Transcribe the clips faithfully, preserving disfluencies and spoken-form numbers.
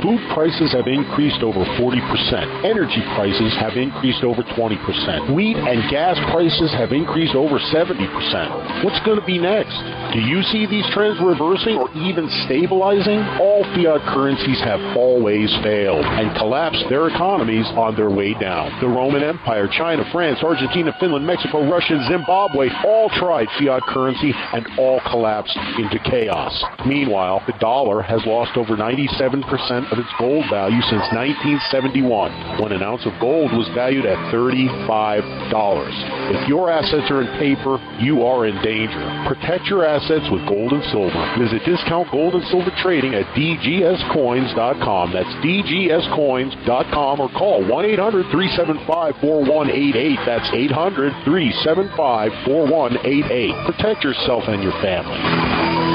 Food prices have increased over forty percent. Energy prices have increased over twenty percent. Wheat and gas prices have increased over seventy percent. What's going to be next? Do you see these trends reversing or even stabilizing? All fiat currencies have always failed and collapsed their economies on their way down. The Roman Empire, China, France, Argentina, Finland, Mexico, Russia, Zimbabwe all tried fiat currency and all collapsed into chaos. Meanwhile, the dollar has lost over ninety-seven percent of its gold value since nineteen seventy-one, when an ounce of gold was valued at thirty-five dollars. If your assets are in paper, you are in danger. Protect your assets with gold and silver. Visit Discount Gold and Silver Trading at d g s coins dot com. That's d g s coins dot com, or call one eight hundred, three seven five, four one eight eight. That's eight hundred, three seven five, four one eight eight. Protect yourself and your family.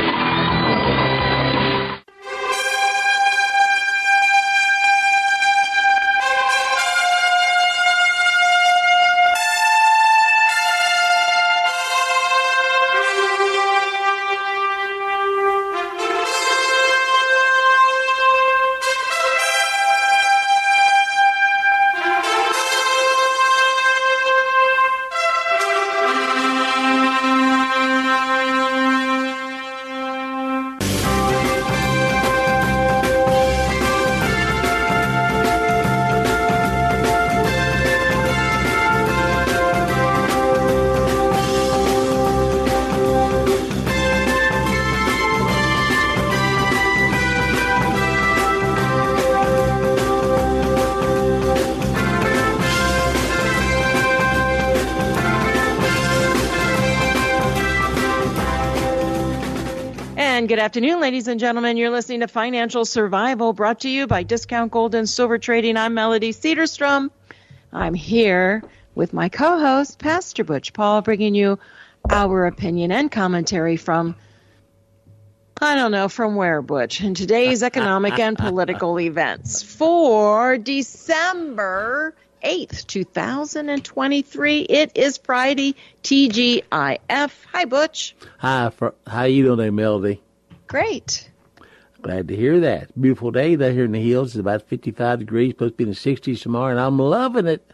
Good afternoon, ladies and gentlemen. You're listening to Financial Survival, brought to you by Discount Gold and Silver Trading. I'm Melody Cedarstrom. I'm here with my co-host, Pastor Butch Paul, bringing you our opinion and commentary from, I don't know, from where, Butch, in today's economic and political events for December eighth, two thousand twenty-three. It is Friday, T G I F. Hi, Butch. Hi, how you doing there, Melody? Great. Glad to hear that. Beautiful day there here in the hills. It's about fifty-five degrees, supposed to be in the sixties tomorrow, and I'm loving it.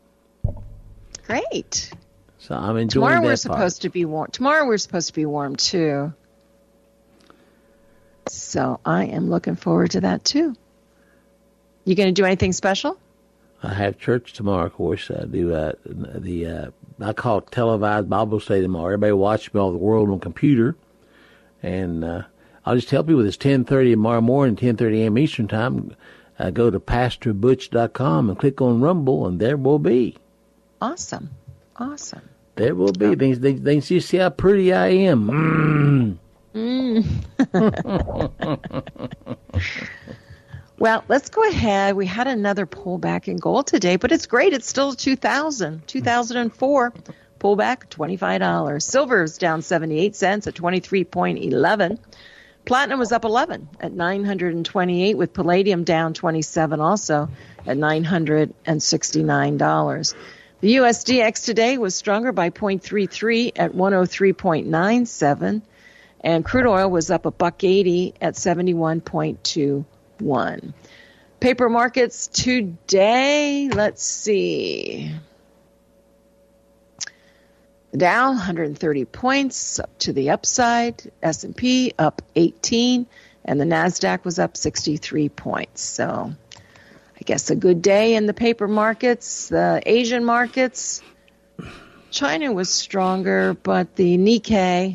Great. So I'm enjoying tomorrow that we're part. supposed to be warm. Tomorrow we're supposed to be warm too. So I am looking forward to that too. You going to do anything special? I have church tomorrow, of course. I do uh, the uh, I call it televised Bible study tomorrow. Everybody watch me all the world on the computer, and uh, I'll just tell people it's ten thirty tomorrow morning, ten thirty a.m. Eastern Time. Uh, go to pastor butch dot com and click on Rumble, and there will be. Awesome. Awesome. There will be. They, they, they can see, see how pretty I am. Mm. Mm. Well, let's go ahead. We had another pullback in gold today, but it's great. It's still two thousand. two thousand four. Pullback, twenty-five dollars. Silver is down seventy-eight cents at twenty-three eleven. Platinum was up eleven at nine hundred twenty-eight, with palladium down twenty-seven also at nine hundred sixty-nine dollars. The U S D X today was stronger by zero point three three at one oh three point nine seven, and crude oil was up a buck eighty at seventy-one point two one. Paper markets today, let's see. The Dow, one hundred thirty points up to the upside. S and P up eighteen, and the NASDAQ was up sixty-three points. So I guess a good day in the paper markets. The Asian markets, China was stronger, but the Nikkei,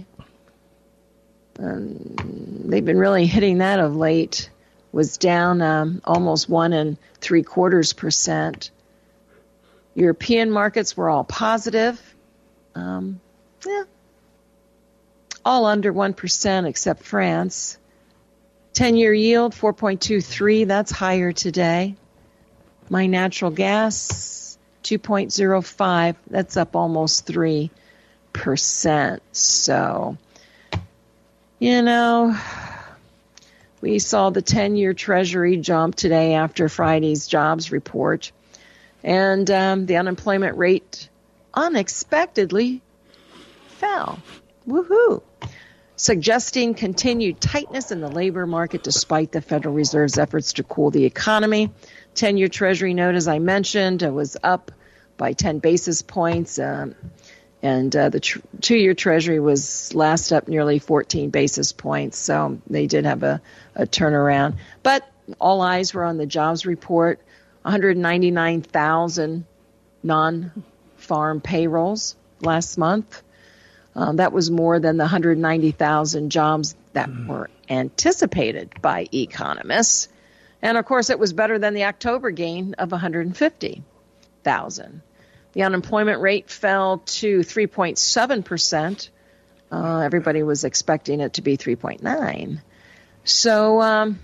um, they've been really hitting that of late, was down um, almost one and three quarters percent. European markets were all positive. Um, yeah, all under one percent except France. ten-year yield, four point two three. That's higher today. My natural gas, two point oh five. That's up almost three percent. So, you know, we saw the ten-year Treasury jump today after Friday's jobs report. And um, the unemployment rate unexpectedly fell. Woohoo. suggesting continued tightness in the labor market despite the Federal Reserve's efforts to cool the economy. ten-year Treasury note, as I mentioned, was up by ten basis points, um, and uh, the tr- two-year Treasury was last up nearly fourteen basis points, so they did have a, a turnaround. But all eyes were on the jobs report, one hundred ninety-nine thousand non-farm payrolls last month. Um, that was more than the one hundred ninety thousand jobs that were anticipated by economists. And, of course, it was better than the October gain of one hundred fifty thousand. The unemployment rate fell to three point seven percent. Uh, everybody was expecting it to be three point nine. So um,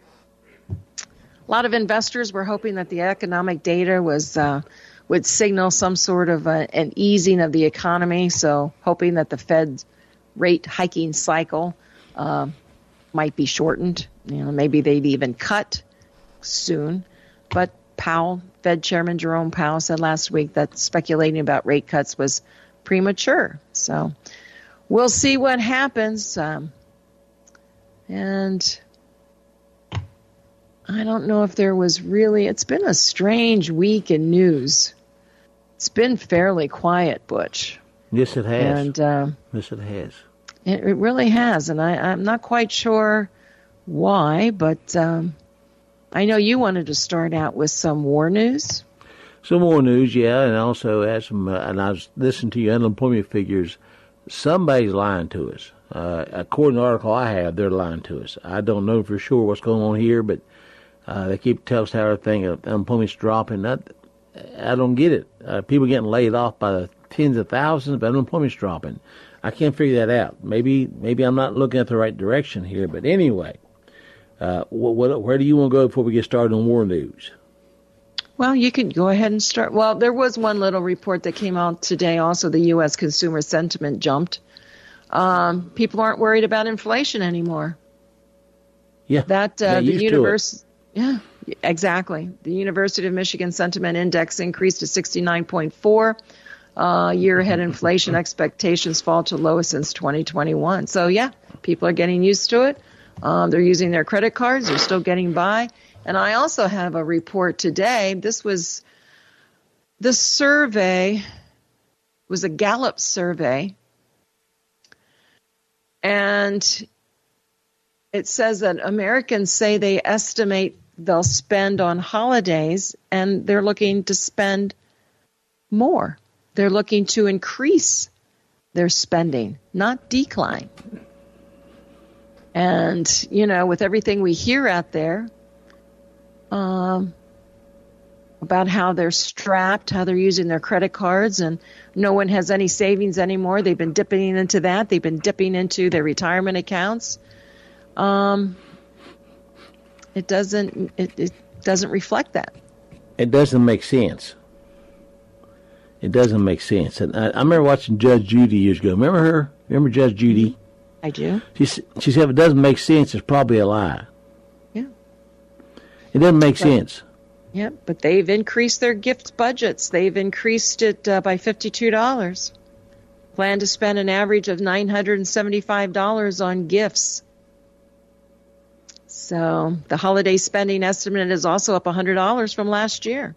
a lot of investors were hoping that the economic data was uh, would signal some sort of a, an easing of the economy, so hoping that the Fed's rate hiking cycle uh, might be shortened. You know, maybe they'd even cut soon. But Powell, Fed Chairman Jerome Powell, said last week that speculating about rate cuts was premature. So we'll see what happens. Um, and I don't know if there was really, it's been a strange week in news. It's been fairly quiet, Butch. Yes, it has. And uh, yes, it has. It, it really has. And I, I'm not quite sure why, but um, I know you wanted to start out with some war news. Some more news, yeah, and also had some, uh, and I was listening to your unemployment figures. Somebody's lying to us. Uh, according to the article I have, they're lying to us. I don't know for sure what's going on here, but uh, they keep telling us how everything, uh, unemployment's dropping. I, I don't get it. Uh, people getting laid off by the tens of thousands, but unemployment's dropping. I can't figure that out. Maybe maybe I'm not looking at the right direction here, but anyway, uh, what, what, where do you want to go before we get started on war news? Well, you can go ahead and start. Well, there was one little report that came out today also. The U S consumer sentiment jumped. Um, people aren't worried about inflation anymore. Yeah, that uh, yeah, the universe. Yeah, exactly. The University of Michigan Sentiment Index increased to sixty-nine point four. Uh, year-ahead inflation expectations fall to lowest since twenty twenty-one. So, yeah, people are getting used to it. Um, they're using their credit cards. They're still getting by. And I also have a report today. This was the survey was a Gallup survey. And it says that Americans say they estimate they'll spend on holidays, and they're looking to spend more. They're looking to increase their spending, not decline. And, you know, with everything we hear out there um, about how they're strapped, how they're using their credit cards, and no one has any savings anymore. They've been dipping into that. They've been dipping into their retirement accounts. Um, it doesn't. It, it doesn't reflect that. It doesn't make sense. It doesn't make sense. And I, I remember watching Judge Judy years ago. Remember her? Remember Judge Judy? I do. She she said if it doesn't make sense, it's probably a lie. Yeah. It doesn't make but, sense. Yeah, but they've increased their gift budgets. They've increased it uh, by fifty-two dollars. Plan to spend an average of nine hundred seventy-five dollars on gifts. So the holiday spending estimate is also up one hundred dollars from last year.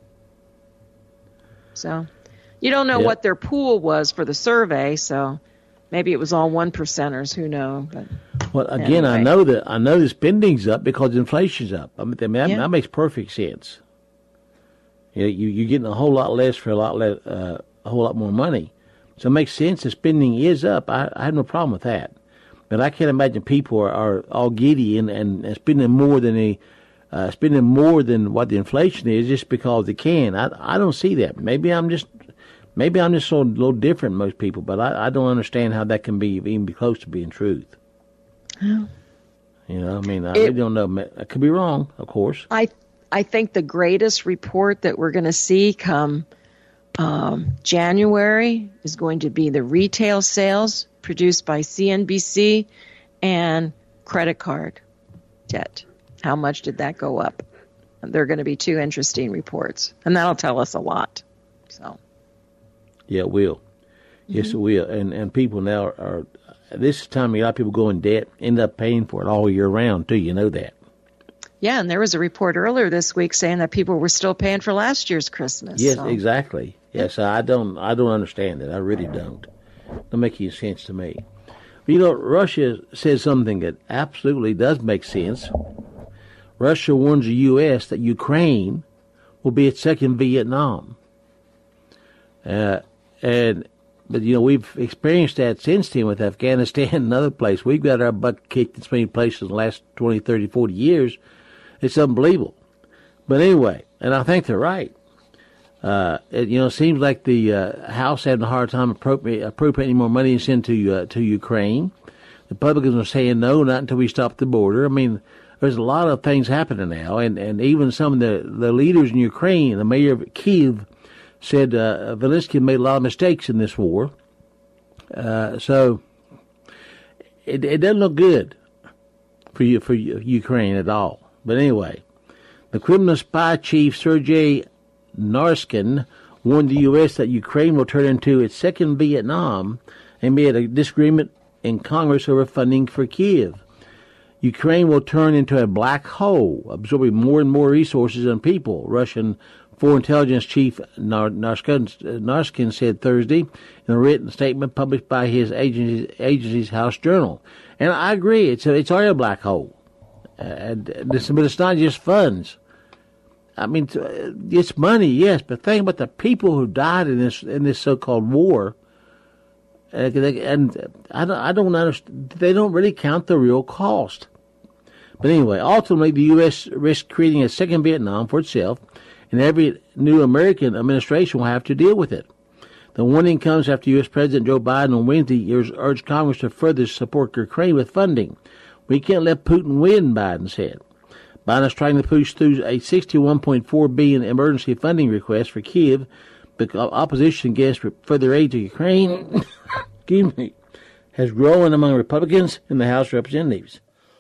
So you don't know yep. what their pool was for the survey, so maybe it was all one percenters. Who knows? But well, again, anyway. I know that I know the spending's up because inflation's up. I mean, that, yeah. that makes perfect sense. You know, you you're getting a whole lot less for a lot less, uh, a whole lot more money, so it makes sense. The spending is up. I, I have no problem with that. But I can't imagine people are, are all giddy and, and, and spending more than they, uh, spending more than what the inflation is just because they can. I I don't see that. Maybe I'm just maybe I'm just so a little different than most people, but I, I don't understand how that can be even be close to being truth. Yeah. You know, I mean, I it, really don't know. I could be wrong, of course. I I think the greatest report that we're going to see come um, January is going to be the retail sales produced by C N B C and credit card debt. How much did that go up? They're going to be two interesting reports, and that'll tell us a lot. So, yeah, it will. Mm-hmm. Yes, it will. And and people now are, this is the time a lot of people go in debt, end up paying for it all year round, too. You know that. Yeah, and there was a report earlier this week saying that people were still paying for last year's Christmas. Yes, so. exactly. Yes, I don't I don't understand it. I really don't. Don't make any sense to me. But, you know, Russia says something that absolutely does make sense. Russia warns the U S that Ukraine will be its second Vietnam. Uh, and But, you know, we've experienced that since then with Afghanistan and other places. We've got our butt kicked in so many places in the last twenty, thirty, forty years. It's unbelievable. But anyway, and I think they're right. Uh, it, you know, it seems like the uh, House having a hard time appropriating, appropriating more money to send to uh, to Ukraine. The Republicans are saying no, not until we stop the border. I mean, there's a lot of things happening now, and, and even some of the, the leaders in Ukraine, the mayor of Kyiv, said uh, Zelensky made a lot of mistakes in this war. Uh, so it, it doesn't look good for you for Ukraine at all. But anyway, the Kremlin spy chief Sergei Narskin warned the U S that Ukraine will turn into its second Vietnam and be at a disagreement in Congress over funding for Kyiv. Ukraine will turn into a black hole, absorbing more and more resources and people, Russian Foreign Intelligence Chief Narskin, Narskin said Thursday in a written statement published by his agency's, agency's House Journal. And I agree, it's a, it's already a black hole. Uh, this, but it's not just funds. I mean, it's money, yes, but think about the people who died in this in this so-called war. Uh, and I don't, I don't understand. They don't really count the real cost. But anyway, ultimately, the U S risks creating a second Vietnam for itself, and every new American administration will have to deal with it. The warning comes after U S President Joe Biden on Wednesday urged Congress to further support Ukraine with funding. We can't let Putin win, Biden said. Biden is trying to push through a sixty-one point four billion dollars emergency funding request for Kyiv, but opposition against further aid to Ukraine excuse me, has grown among Republicans in the House of Representatives.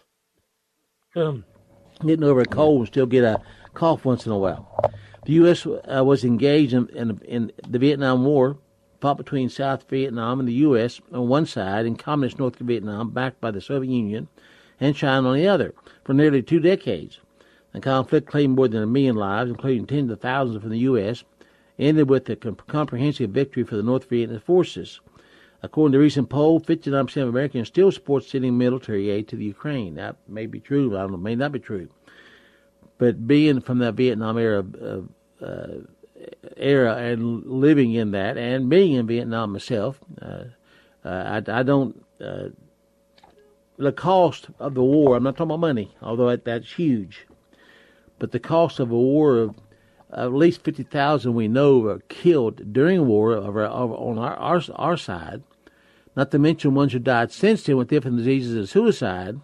Um, getting over a cold and still get a cough once in a while. The U S uh, was engaged in, in, in the Vietnam War, fought between South Vietnam and the U S on one side and Communist North Vietnam, backed by the Soviet Union, and China on the other, for nearly two decades. The conflict claimed more than a million lives, including tens of thousands from the U S, ended with a comp- comprehensive victory for the North Vietnamese forces. According to a recent poll, fifty-nine percent of Americans still support sending military aid to the Ukraine. That may be true. I don't know. It may not be true. But being from that Vietnam era, uh, uh, era and living in that, and being in Vietnam myself, uh, uh, I, I don't. Uh, the cost of the war. I'm not talking about money, although that, that's huge. But the cost of a war of at least fifty thousand we know are killed during war of our, of, on our, our our side. Not to mention ones who died since then with different diseases and suicide.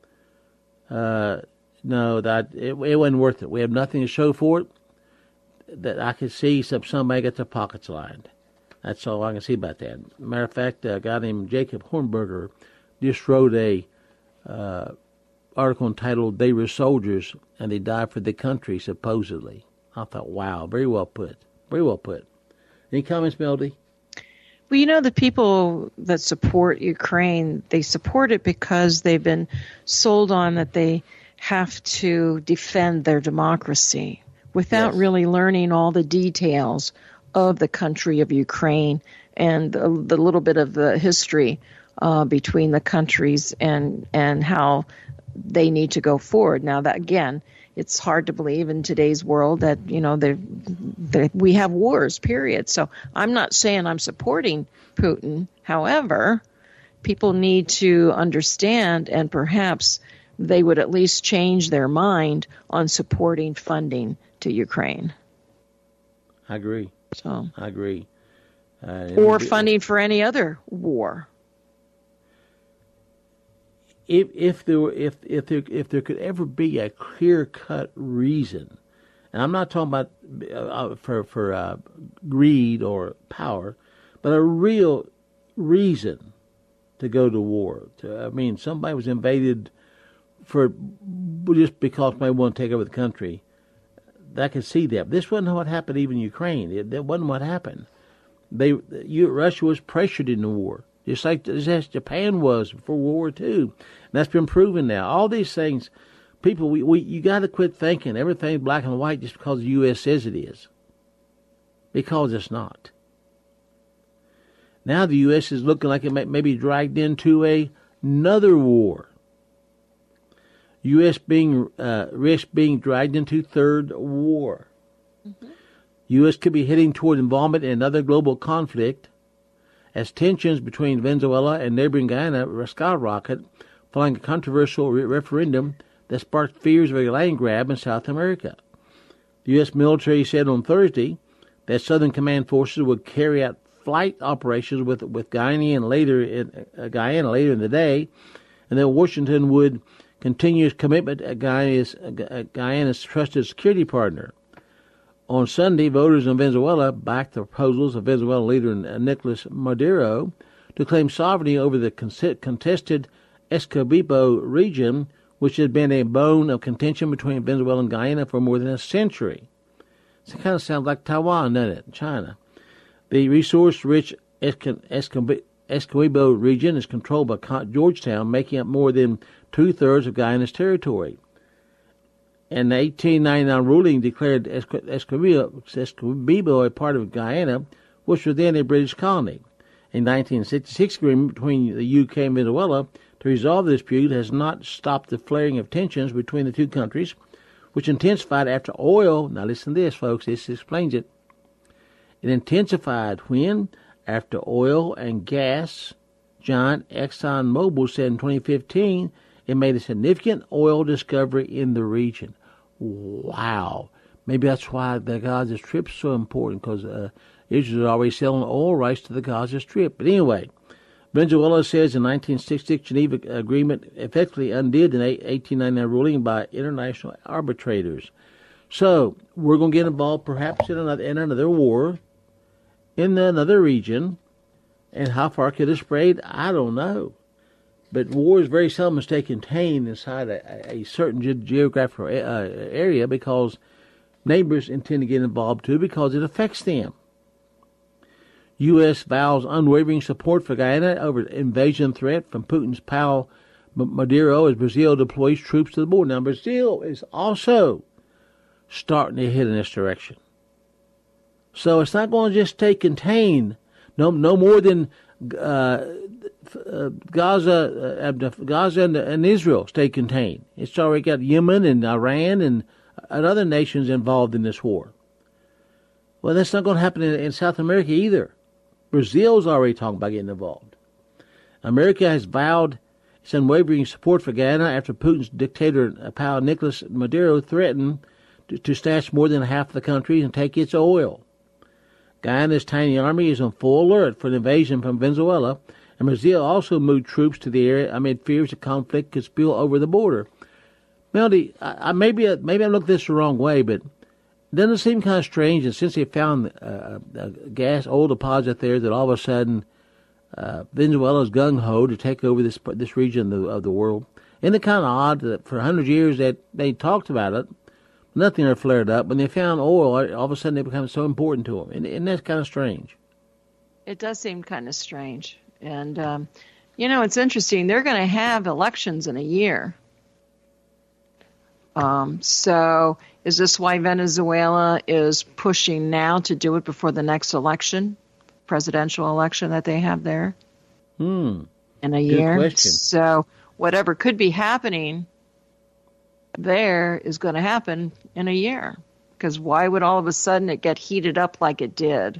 Uh, no, that it, it wasn't worth it. We have nothing to show for it. That I could see some somebody got their pockets lined. That's all I can see about that. Matter of fact, a guy named Jacob Hornberger just wrote a uh, article entitled "They Were Soldiers and They Died for the Country," supposedly. I thought, wow, very well put. Very well put. Any comments, Melody? Well, you know, the people that support Ukraine, they support it because they've been sold on that they have to defend their democracy without yes. really learning all the details of the country of Ukraine and the, the little bit of the history uh, between the countries and, and how they need to go forward. Now, that again, it's hard to believe in today's world that, you know, they, they, we have wars, period. So I'm not saying I'm supporting Putin. However, people need to understand, and perhaps they would at least change their mind on supporting funding to Ukraine. I agree. So I agree. Uh, or funding for any other war. If if there were, if if there if there could ever be a clear cut reason, and I'm not talking about uh, for for uh, greed or power, but a real reason to go to war. To, I mean, somebody was invaded for just because they want to take over the country. I could see that. But this wasn't what happened even in Ukraine. It, that wasn't what happened. They you, Russia was pressured in the war. just like just as Japan was before World War Two. And that's been proven now. All these things, people, we, we you got to quit thinking everything's black and white just because the U S says it is. Because it's not. Now the U S is looking like it may, may be dragged into a, another war. U S being uh, risk being dragged into third war. Mm-hmm. U S could be heading toward involvement in another global conflict as tensions between Venezuela and neighboring Guyana skyrocket following a controversial re- referendum that sparked fears of a land grab in South America. The U S military said on Thursday that Southern Command forces would carry out flight operations with with Guyana later in uh, Guyana later in the day, and that Washington would continue its commitment to Guyana's, uh, Guyana's trusted security partner. On Sunday, voters in Venezuela backed the proposals of Venezuelan leader Nicolas Maduro to claim sovereignty over the contested Escobibo region, which had been a bone of contention between Venezuela and Guyana for more than a century. So it kind of sounds like Taiwan, doesn't it? China. The resource-rich Escobibo region is controlled by Georgetown, making up more than two-thirds of Guyana's territory. And the eighteen ninety-nine ruling declared Escobibo, Escobibo a part of Guyana, which was then a British colony. A nineteen sixty-six agreement between the U K and Venezuela to resolve the dispute has not stopped the flaring of tensions between the two countries, which intensified after oil. Now listen to this, folks. This explains it. It intensified when, after oil and gas giant ExxonMobil said in twenty fifteen, it made a significant oil discovery in the region. Wow. Maybe that's why the Gaza Strip is so important, because uh, Israel is already selling oil rights to the Gaza Strip. But anyway, Venezuela says the nineteen sixty-six Geneva Agreement effectively undid an eighteen ninety-nine ruling by international arbitrators. So we're going to get involved perhaps in another, in another war in another region. And how far could it spread? I don't know. But wars very seldom stay contained inside a, a certain ge- geographical uh, area because neighbors intend to get involved too because it affects them. U S vows unwavering support for Guyana over invasion threat from Putin's pal Maduro as Brazil deploys troops to the border. Now, Brazil is also starting to head in this direction. So it's not going to just stay contained. No, no more than uh, uh, Gaza, uh, Gaza and, and Israel stay contained. It's already got Yemen and Iran and, and other nations involved in this war. Well, that's not going to happen in, in South America either. Brazil's already talking about getting involved. America has vowed its unwavering support for Guyana after Putin's dictator pal Nicolas Maduro threatened to, to snatch more than half the country and take its oil. Guyana's tiny army is on full alert for an invasion from Venezuela, and Brazil also moved troops to the area amid fears the conflict could spill over the border. Melody, I, I maybe maybe I looked this the wrong way, but doesn't it seem kind of strange that since they found uh, a gas oil deposit there, that all of a sudden uh, Venezuela's gung ho to take over this this region of the, of the world? Isn't it kind of odd that for a hundred years that they talked about it? Nothing ever flared up. When they found oil, all of a sudden it became so important to them. And, and that's kind of strange. It does seem kind of strange. And, um, you know, it's interesting. They're going to have elections in a year. Um, so is this why Venezuela is pushing now to do it before the next election, presidential election that they have there? Hmm. In a Good year. question. So whatever could be happening there is going to happen in a year, because why would all of a sudden it get heated up like it did?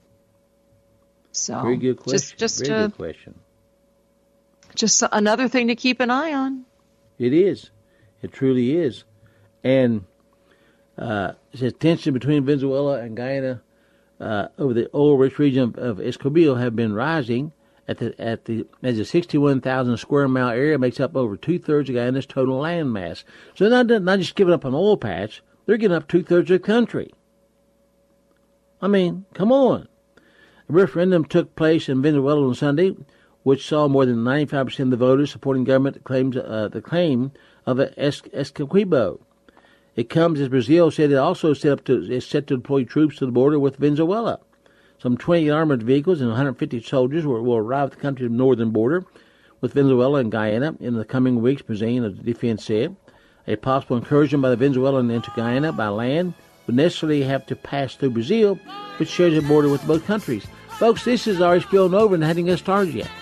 So very good question. Just, just, very uh, good question. Just another thing to keep an eye on. It is. It truly is. And uh, it says tension between Venezuela and Guyana uh, over the oil-rich region of, of Escobibo have been rising. At the at the as a sixty-one thousand square mile area makes up over two thirds of Guyana's total land mass. So they're not not just giving up an oil patch; they're giving up two thirds of the country. I mean, come on. A referendum took place in Venezuela on Sunday, which saw more than ninety-five percent of the voters supporting government claims uh, the claim of es- Escobibo. It comes as Brazil said it also set up to is set to deploy troops to the border with Venezuela. Some twenty armored vehicles and one hundred fifty soldiers will, will arrive at the country's northern border with Venezuela and Guyana in the coming weeks, Brazilian Defense said. A possible incursion by the Venezuelan into Guyana by land would necessarily have to pass through Brazil, which shares a border with both countries. Folks, this is already spilling over and hadn't got started yet.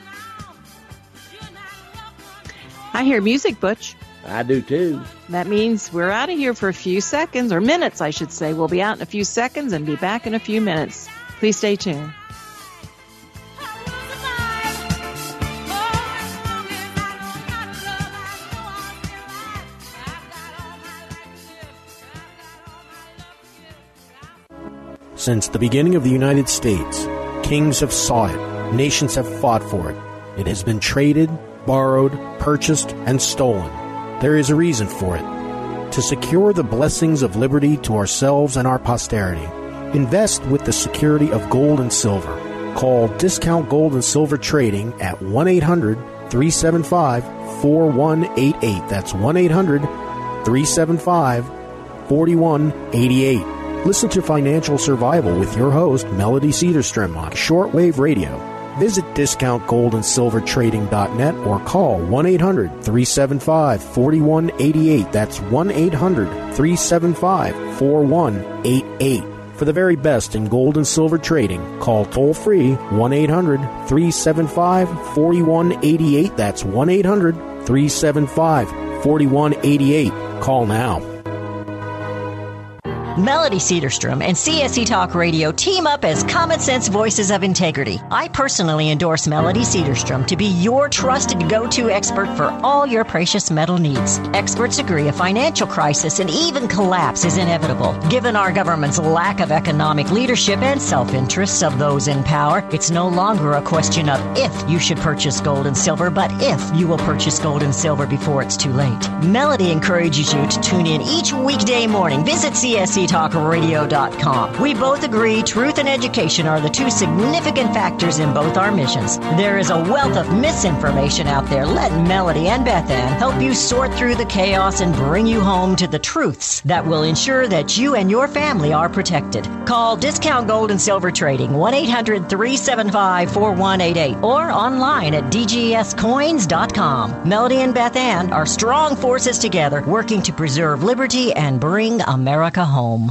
I hear music, Butch. I do too. That means we're out of here for a few seconds, or minutes, I should say. We'll be out in a few seconds and be back in a few minutes. Please stay tuned. Since the beginning of the United States, kings have sought it, nations have fought for it. It has been traded, borrowed, purchased, and stolen. There is a reason for it. To secure the blessings of liberty to ourselves and our posterity, invest with the security of gold and silver. Call Discount Gold and Silver Trading at one eight hundred, three seven five, four one eight eight. That's one eight hundred, three seven five, four one eight eight. Listen to Financial Survival with your host, Melody Cedarstrom, on shortwave radio. Visit discount gold and silver trading dot net or call one eight hundred, three seven five, four one eight eight. That's one eight hundred, three seven five, four one eight eight. For the very best in gold and silver trading, call toll-free one eight hundred, three seven five, four one eight eight. That's one eight hundred, three seven five, four one eight eight. Call now. Melody Cedarstrom and C S E Talk Radio team up as common sense voices of integrity. I personally endorse Melody Cedarstrom to be your trusted go-to expert for all your precious metal needs. Experts agree a financial crisis and even collapse is inevitable. Given our government's lack of economic leadership and self-interests of those in power, it's no longer a question of if you should purchase gold and silver, but if you will purchase gold and silver before it's too late. Melody encourages you to tune in each weekday morning. Visit C S E talk radio dot com. We both agree truth and education are the two significant factors in both our missions. There is a wealth of misinformation out there. Let Melody and Beth Ann help you sort through the chaos and bring you home to the truths that will ensure that you and your family are protected. Call Discount Gold and Silver Trading one eight hundred, three seven five, four one eight eight or online at d g s coins dot com. Melody and Beth Ann are strong forces together working to preserve liberty and bring America home.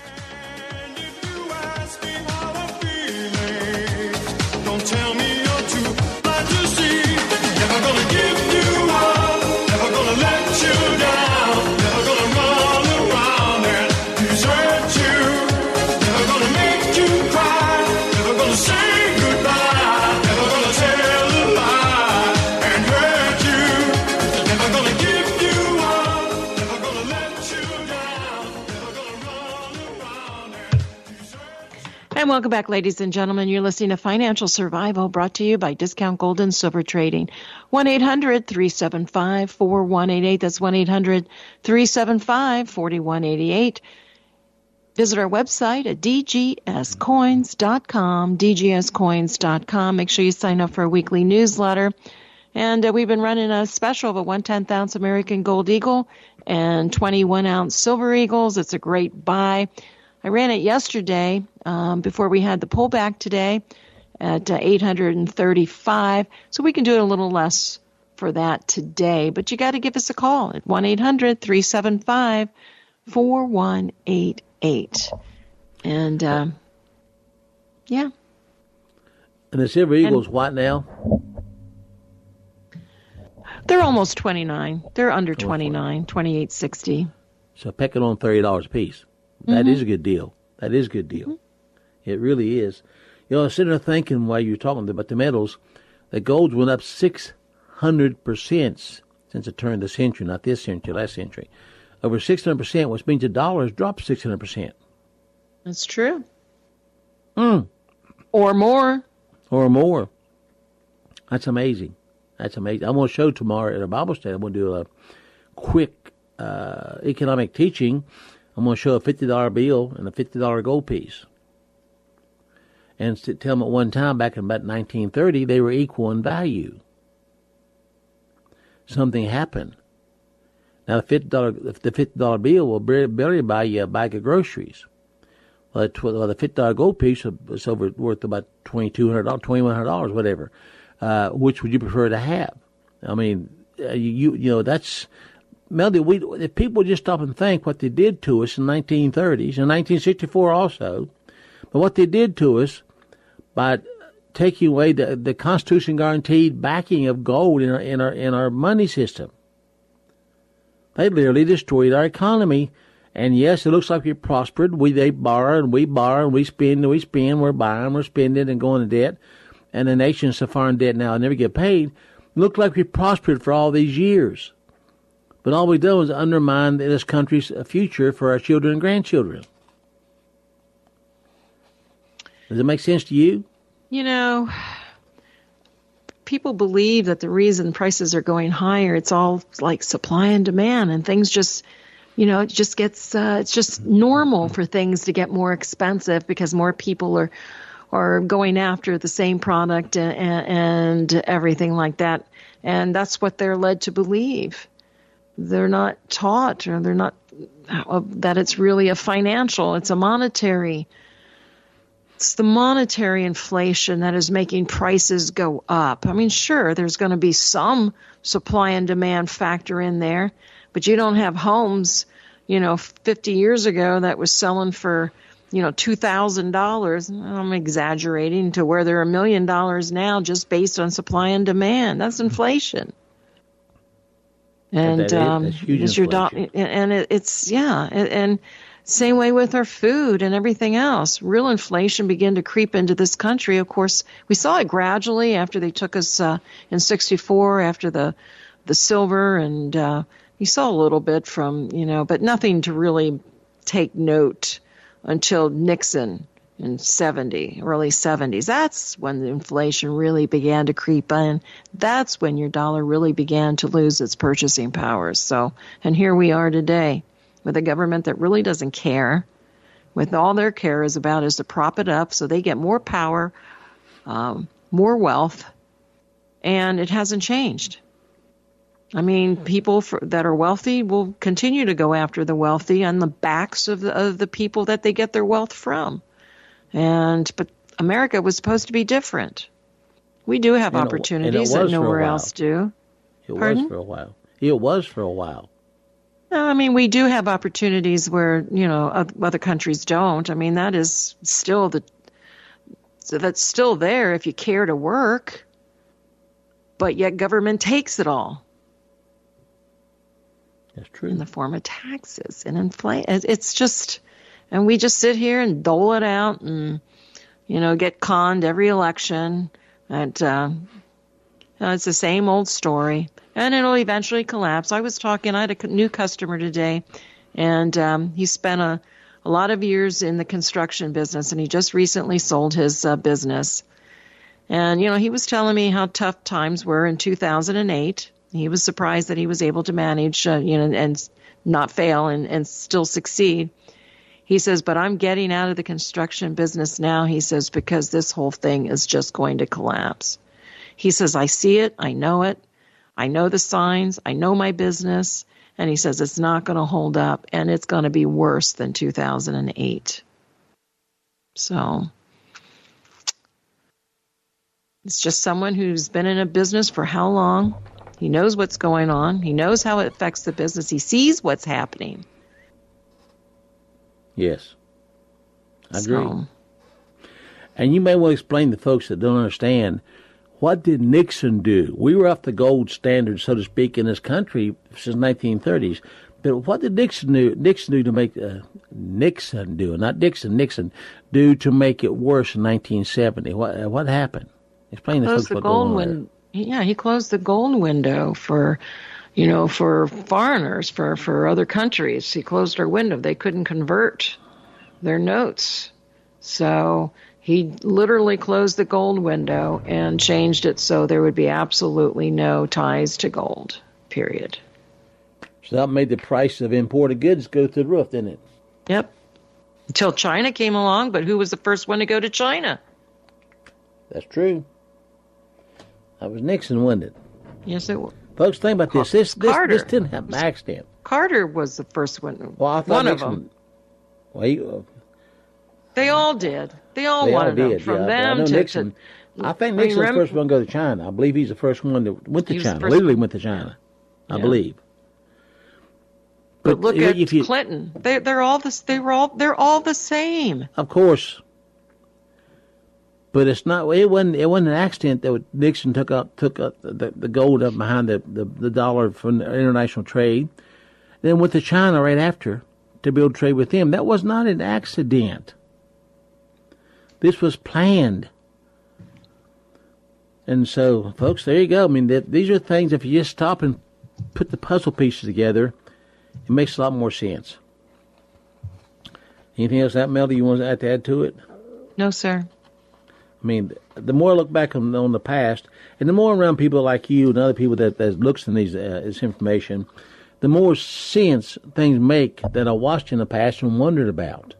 And welcome back, ladies and gentlemen. You're listening to Financial Survival, brought to you by Discount Gold and Silver Trading. one eight hundred, three seven five, four one eight eight. That's one eight hundred, three seven five, four one eight eight. Visit our website at d g s coins dot com, d g s coins dot com. Make sure you sign up for a weekly newsletter. And uh, we've been running a special of a one tenth ounce American Gold Eagle and twenty-one ounce Silver Eagles. It's a great buy. I ran it yesterday um, before we had the pullback today at uh, eight hundred thirty-five. So we can do it a little less for that today. But you got to give us a call at one eight hundred, three seven five, four one eight eight. And, uh, yeah. And the Silver Eagle's what now? They're almost twenty-nine. They're under twenty-nine, twenty-eight sixty. So pecking on thirty dollars a piece. That mm-hmm. is a good deal. That is a good deal. Mm-hmm. It really is. You know, I was sitting there thinking while you were talking about the metals, that gold's went up six hundred percent since the turn of the century, not this century, last century. Over six hundred percent, which means the dollar has dropped six hundred percent. That's true. Mm. Or more. Or more. That's amazing. That's amazing. I'm going to show tomorrow at a Bible study. I'm going to do a quick uh, economic teaching. I'm going to show a fifty dollar bill and a fifty dollar gold piece. And tell them at one time, back in about nineteen thirty, they were equal in value. Something happened. Now, the fifty dollar, the fifty dollar bill will barely buy you a bag of groceries. Well, the, well, the fifty dollar gold piece was over worth about twenty-two hundred dollars, twenty-one hundred dollars, whatever. Uh, which would you prefer to have? I mean, uh, you you know, that's, Melody, we, if people just stop and think what they did to us in the nineteen thirties, and nineteen sixty-four also, but what they did to us by taking away the, the Constitution guaranteed backing of gold in our, in our, in our money system. They literally destroyed our economy. And yes, it looks like we prospered. We they borrow and we borrow and we spend and we spend. We're buying, we're spending and going to debt. And the nation's so far in debt now and never get paid. It looked like we prospered for all these years. But all we done was undermine this country's future for our children and grandchildren. Does it make sense to you? You know, people believe that the reason prices are going higher, it's all like supply and demand, and things just... You know, it just gets, uh, it's just normal for things to get more expensive because more people are are going after the same product and, and everything like that. And that's what they're led to believe. They're not taught, or they're not, uh, that it's really a financial, it's a monetary. It's the monetary inflation that is making prices go up. I mean, sure, there's going to be some supply and demand factor in there. But you don't have homes, you know, fifty years ago that was selling for, you know, two thousand dollars. I'm exaggerating, to where they're a million dollars now just based on supply and demand. That's inflation. And that um, is, it's your do- and it, it's yeah, and, and same way with our food and everything else. Real inflation began to creep into this country. Of course, we saw it gradually after they took us uh, in sixty-four, after the the silver, and uh, you saw a little bit from, you know, but nothing to really take note until Nixon in seventy, early seventies. That's when the inflation really began to creep in. That's when your dollar really began to lose its purchasing powers. So, and here we are today with a government that really doesn't care. With all their care is about is to prop it up so they get more power, um, more wealth, and it hasn't changed. I mean, people for, that are wealthy will continue to go after the wealthy on the backs of the, of the people that they get their wealth from. And but America was supposed to be different. We do have and opportunities it, that nowhere else do. It Pardon? was for a while. It was for a while. No, I mean, we do have opportunities where, you know, other countries don't. I mean, that is still the so that's still there if you care to work. But yet government takes it all. That's true. In the form of taxes and inflation. It's just, and we just sit here and dole it out and, you know, get conned every election. And uh, you know, it's the same old story. And it'll eventually collapse. I was talking, I had a new customer today, and um, he spent a, a lot of years in the construction business, and he just recently sold his uh, business. And, you know, he was telling me how tough times were in two thousand eight. He was surprised that he was able to manage, uh, you know, and not fail and, and still succeed. He says, but I'm getting out of the construction business now, he says, because this whole thing is just going to collapse. He says, I see it. I know it. I know the signs. I know my business. And he says, it's not going to hold up, and it's going to be worse than two thousand eight. So it's just someone who's been in a business for how long? He knows what's going on. He knows how it affects the business. He sees what's happening. Yes. I agree. So, and you may well explain to folks that don't understand, what did Nixon do? We were off the gold standard, so to speak, in this country since nineteen thirties. But what did Nixon do, Nixon do to make, uh, Nixon do, not Dixon, Nixon, do to make it worse in nineteen seventy? What, uh, what happened? Explain to folks the what gold going on win- Yeah, he closed the gold window for, you know, for foreigners, for, for other countries. He closed our window. They couldn't convert their notes. So he literally closed the gold window and changed it so there would be absolutely no ties to gold, period. So that made the price of imported goods go through the roof, didn't it? Yep. Until China came along, but who was the first one to go to China? That's true. That was Nixon, wasn't it? Yes, it was. Folks, think about this. This this, Carter. this didn't happen by accident. Carter was the first one. Well, I thought one Nixon, of them. Well, he, uh, They all did. They all They all wanted them. did. From yeah, them I know to, Nixon. to. I think I mean, Nixon was rem- the first one to go to China. I believe he's the first one that went to He was the China. first Literally one. went to China. I Yeah. believe. But, look at if you, Clinton. They they're all this. They were all. They're all the same. Of course. But it's not. It wasn't. It wasn't an accident that Nixon took up took up the, the gold up behind the, the, the dollar for international trade, then went to China right after to build trade with them. That was not an accident. This was planned. And so, folks, there you go. I mean, that, these are things. If you just stop and put the puzzle pieces together, it makes a lot more sense. Anything else, that Melody, you want to add, to add to it? No, sir. I mean, the more I look back on, on the past, and the more around people like you and other people that, that looks in these uh, this information, the more sense things make that I watched in the past and wondered about.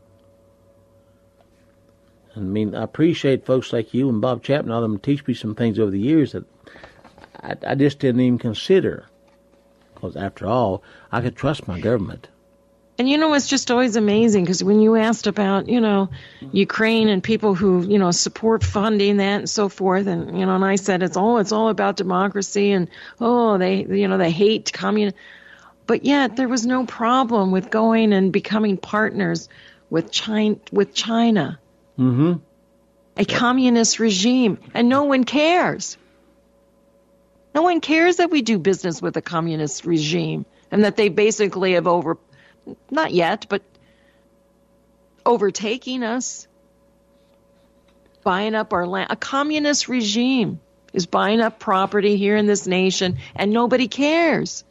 I mean, I appreciate folks like you and Bob Chapman, all of them teach me some things over the years that I, I just didn't even consider. Because after all, I could trust my government. And you know, it's just always amazing because when you asked about, you know, Ukraine and people who, you know, support funding that and so forth, and, you know, and I said, it's all, it's all about democracy and, oh, they, you know, they hate communism. But yet there was no problem with going and becoming partners with China, with China, Mm-hmm. a communist regime, and no one cares. No one cares that we do business with a communist regime and that they basically have over, not yet, but overtaking us, buying up our land. A communist regime is buying up property here in this nation, and nobody cares.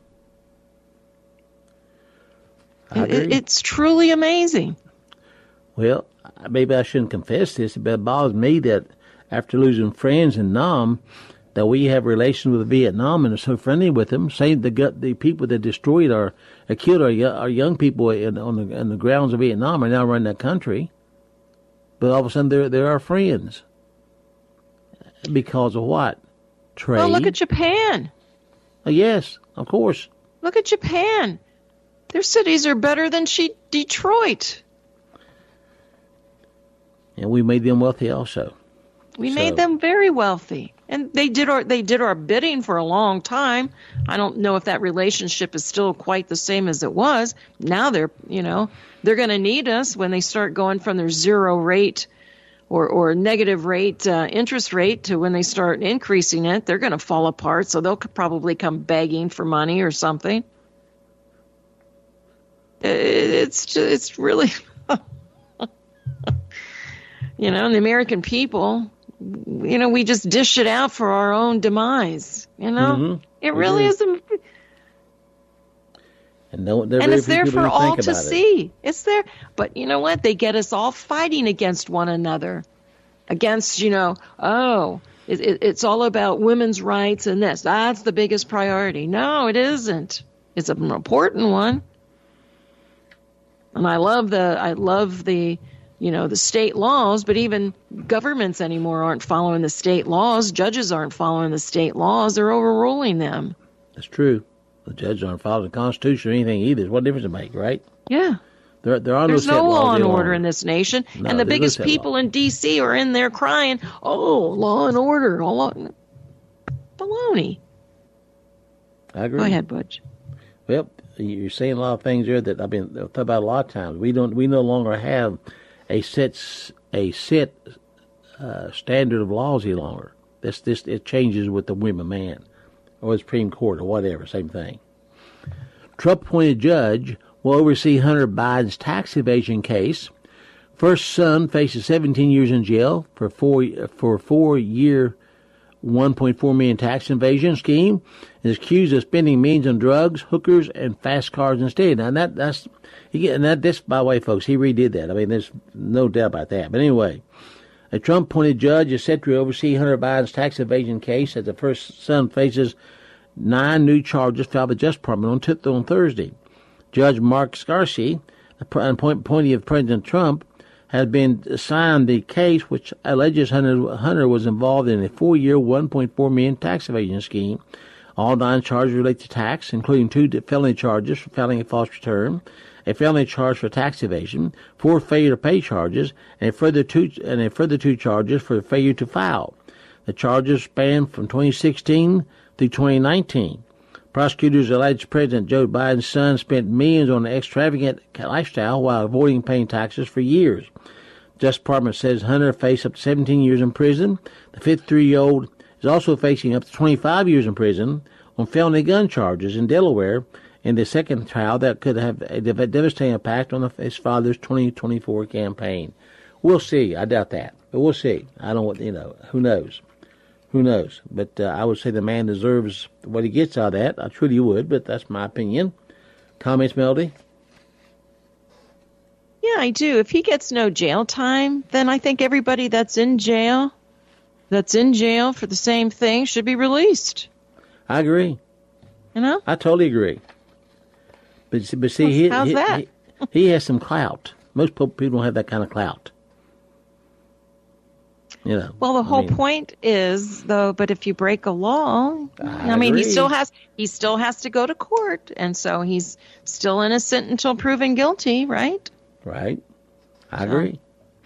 I agree. It, it's truly amazing. Well, maybe I shouldn't confess this, but it bothers me that after losing friends in Nam, that we have relations with Vietnam and are so friendly with them. Say the the people that destroyed our, uh, killed our our young people in, on the on the grounds of Vietnam are now running that country, but all of a sudden they're they're our friends. Because of what? Trade. Well, look at Japan. Uh, yes, of course. Look at Japan. Their cities are better than she, Detroit. And we made them wealthy also. We So- made them very wealthy, and they did our they did our bidding for a long time. I don't know if that relationship is still quite the same as it was. Now they're you know they're going to need us when they start going from their zero rate or or negative rate uh, interest rate to when they start increasing it. They're going to fall apart, so they'll probably come begging for money or something. It's just, it's really. You know, and the American people, you know, we just dish it out for our own demise. You know, Mhm. it We really do. isn't. And, don't, there are And very it's few there people for who all think to about it. see. It's there. But you know what? They get us all fighting against one another. Against, you know, oh, it, it, it's all about women's rights and this. That's the biggest priority. No, it isn't. It's an important one. And I love the, I love the, you know, the state laws, but even governments anymore aren't following the state laws. Judges aren't following the state laws. They're overruling them. That's true. The judges aren't following the Constitution or anything either. What difference does it make, right? Yeah. There, there are There's no, set no laws law and any order longer. in this nation. No, and the there's no biggest set people law. in D C are in there crying, oh, law and order. All law. Baloney. I agree. Go ahead, Butch. Well, you're saying a lot of things there that I've been thought about a lot of times. We don't. We no longer have a set s- a set uh, standard of laws any longer. This this it changes with the whim of man, or the Supreme Court, or whatever. Same thing. Trump-appointed judge will oversee Hunter Biden's tax evasion case. First son faces seventeen years in jail for four for a four-year, one point four million tax evasion scheme, and is accused of spending millions on drugs, hookers, and fast cars instead. Now that that's he and that this by the way, folks, he redid that. I mean, there's no doubt about that. But anyway, a Trump-appointed judge is set to oversee Hunter Biden's tax evasion case as the first son faces nine new charges filed by the Justice Department on, t- on Thursday. Judge Mark Scarsi, an appointee of President Trump, has been assigned the case which alleges Hunter, Hunter was involved in a four-year, one point four million dollars tax evasion scheme All nine charges relate to tax, including two felony charges for filing a false return, a felony charge for tax evasion, four failure to pay charges, and a further two and a further two charges for failure to file. The charges span from twenty sixteen through twenty nineteen. Prosecutors alleged President Joe Biden's son spent millions on an extravagant lifestyle while avoiding paying taxes for years. Justice Department says Hunter faced up to seventeen years in prison. The fifty-three-year-old is also facing up to twenty-five years in prison on felony gun charges in Delaware in the second trial that could have a devastating impact on his father's twenty twenty-four campaign. We'll see. I doubt that, but we'll see. I don't, you know, who knows? Who knows? But uh, I would say the man deserves what he gets out of that. I truly would, but that's my opinion. Comments, Melody? Yeah, I do. If he gets no jail time, then I think everybody that's in jail, that's in jail for the same thing, should be released. I agree. You know? I totally agree. But, but see, he, how's he, that? he, he has some clout. Most people don't have that kind of clout. You know, well, the whole I mean, point is, though, but if you break a law, I, I mean, agree. he still has he still has to go to court, and so he's still innocent until proven guilty, right? Right. I so. agree.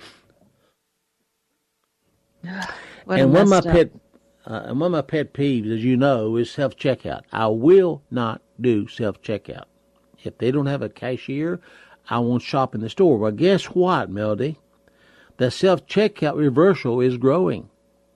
What and one of my up. pet, uh, and one of my pet peeves, as you know, is self checkout. I will not do self checkout. If they don't have a cashier, I won't shop in the store. Well, guess what, Melody? The self-checkout reversal is growing.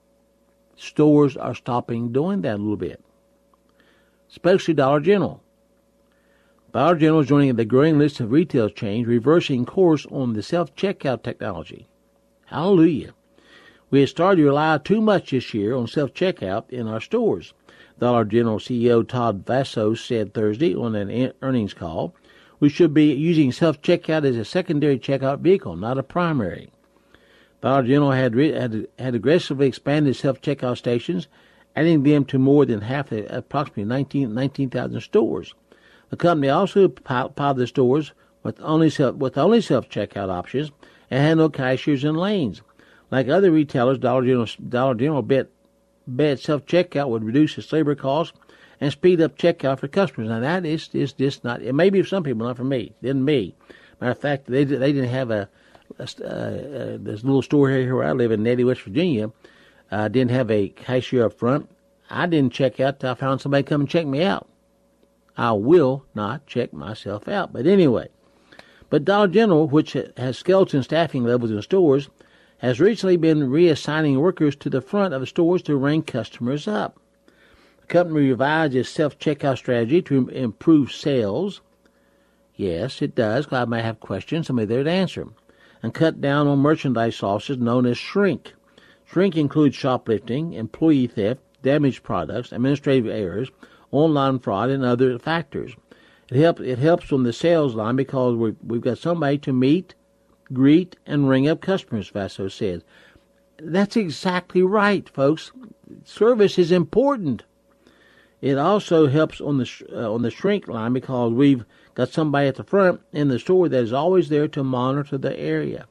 Stores are stopping doing that a little bit, especially Dollar General. Dollar General is joining the growing list of retail chains reversing course on the self-checkout technology. Hallelujah. We have started to rely too much this year on self-checkout in our stores. Dollar General C E O Todd Vasos said Thursday on an earnings call, we should be using self-checkout as a secondary checkout vehicle, not a primary. Dollar General had, had had aggressively expanded self-checkout stations, adding them to more than half, the, approximately nineteen thousand stores. The company also piled the stores with only self, with only self-checkout options and had no cashiers in lanes. Like other retailers, Dollar General, Dollar General bet, bet self-checkout would reduce its labor costs and speed up checkout for customers. Now that is, is just not, it may be for some people, not for me, didn't me. Matter of fact, they they didn't have a, a uh, this little store here where I live in Nettie, West Virginia, uh, didn't have a cashier up front. I didn't check out till I found somebody come and check me out. I will not check myself out. But anyway, but Dollar General, which has skeleton staffing levels in stores, has recently been reassigning workers to the front of the stores to ring customers up. The company revised its self-checkout strategy to improve sales. Yes, it does. I might have questions. Somebody there to answer them. And cut down on merchandise losses known as shrink. Shrink includes shoplifting, employee theft, damaged products, administrative errors, online fraud, and other factors. It helps. It helps on the sales line because we're, we've got somebody to meet, greet, and ring up customers, Vaso says. That's exactly right, folks. Service is important. It also helps on the uh, on the shrink line because we've got somebody at the front in the store that is always there to monitor the area.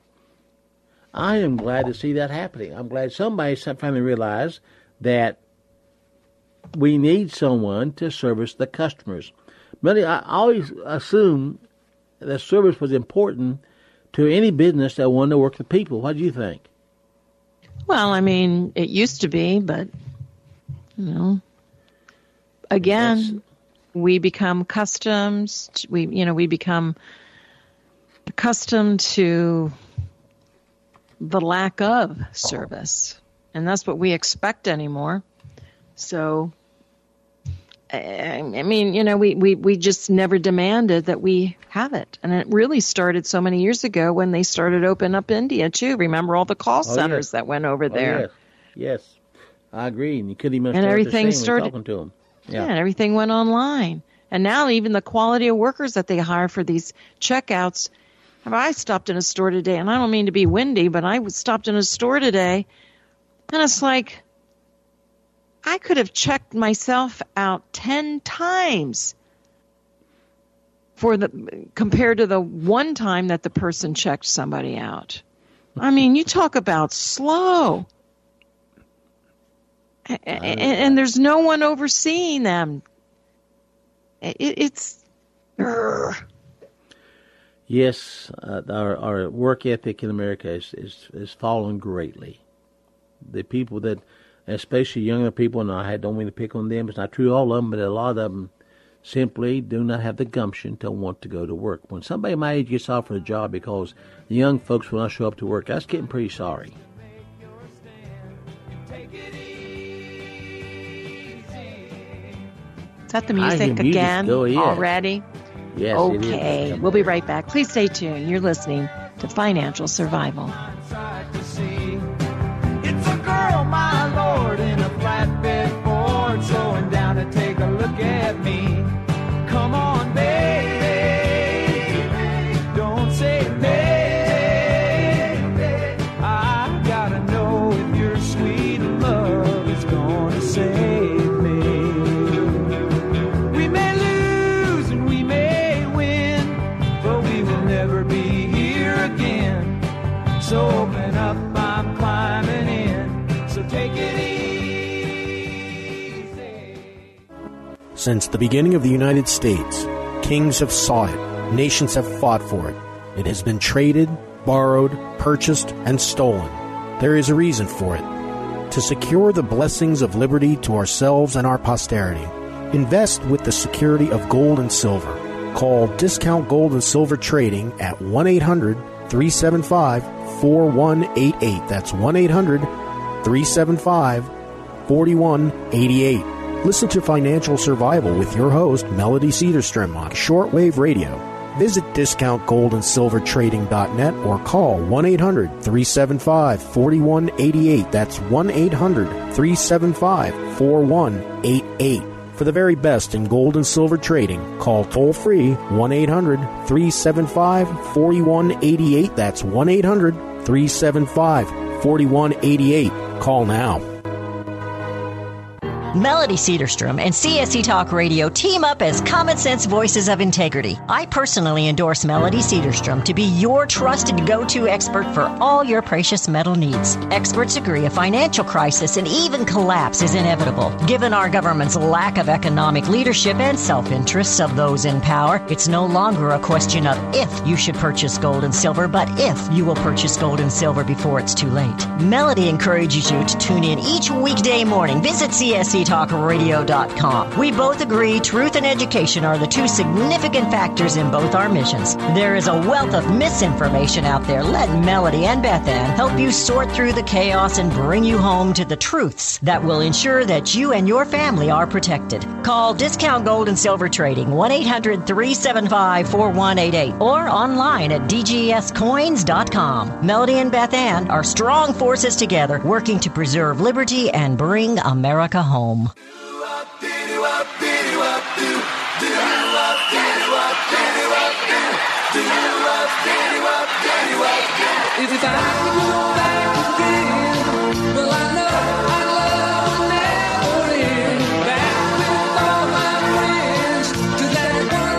I am glad to see that happening. I'm glad somebody finally realized that we need someone to service the customers. Many, I always assumed that service was important to any business that wanted to work with people. What do you think? Well, I mean, it used to be, but, you know, again, That's... we become accustomed, to, we, you know, we become accustomed to the lack of service, and that's what we expect anymore. So, I mean, you know, we, we, we just never demanded that we have it. And it really started so many years ago when they started opening up India, too. Remember all the call oh, centers yes. that went over there? Oh, yes. yes, I agree. And you couldn't even and everything started talking to them. Yeah. yeah, and everything went online. And now even the quality of workers that they hire for these checkouts. I stopped in a store today, and I don't mean to be windy, but I stopped in a store today, and it's like, I could have checked myself out ten times for the compared to the one time that the person checked somebody out. I mean, you talk about slow. and, and there's no one overseeing them. It, it's. Urgh. Yes, uh, our our work ethic in America is, is is fallen greatly. The people that, especially younger people, and I don't mean to pick on them. It's not true all of them, but a lot of them simply do not have the gumption to want to go to work. When somebody my age gets offered a job because the young folks will not show up to work, that's getting pretty sorry. Is that the music again go, yes. already? Yes, okay, it is. We'll be right back. Please stay tuned. You're listening to Financial Survival. It's a girl, my lord, in a flatbed Ford, slowing down to take a look at me. Come on, baby, don't say baby. I gotta know if your sweet love is gonna save me. We may lose and we may win, but we will never be here again. So open up, I'm climbing in, so take it easy. Since the beginning of the United States, kings have sought it, nations have fought for it. It has been traded, borrowed, purchased, and stolen. There is a reason for it. To secure the blessings of liberty to ourselves and our posterity, invest with the security of gold and silver. Call Discount Gold and Silver Trading at one eight hundred three seven five four one eight eight. That's one eight hundred three seven five four one eight eight. Listen to Financial Survival with your host, Melody Cedarstrom, on shortwave radio. Visit discount gold and silver trading dot net or call one eight hundred three seven five four one eight eight. That's one eight hundred three seven five four one eight eight. For the very best in gold and silver trading, call toll-free one eight hundred three seven five four one eight eight. That's one eight hundred three seven five four one eight eight. Call now. Melody Cedarstrom and C S C Talk Radio team up as Common Sense Voices of Integrity. I personally endorse Melody Cedarstrom to be your trusted go-to expert for all your precious metal needs. Experts agree a financial crisis and even collapse is inevitable. Given our government's lack of economic leadership and self-interests of those in power, it's no longer a question of if you should purchase gold and silver, but if you will purchase gold and silver before it's too late. Melody encourages you to tune in each weekday morning. Visit C S C talk radio dot com. We both agree truth and education are the two significant factors in both our missions. There is a wealth of misinformation out there. Let Melody and Beth Ann help you sort through the chaos and bring you home to the truths that will ensure that you and your family are protected. Call Discount Gold and Silver Trading one eight hundred three seven five four one eight eight or online at d g s coins dot com. Melody and Beth Ann are strong forces together working to preserve liberty and bring America home. If I could go back again, well, I know our love would never end. Back with all my friends to that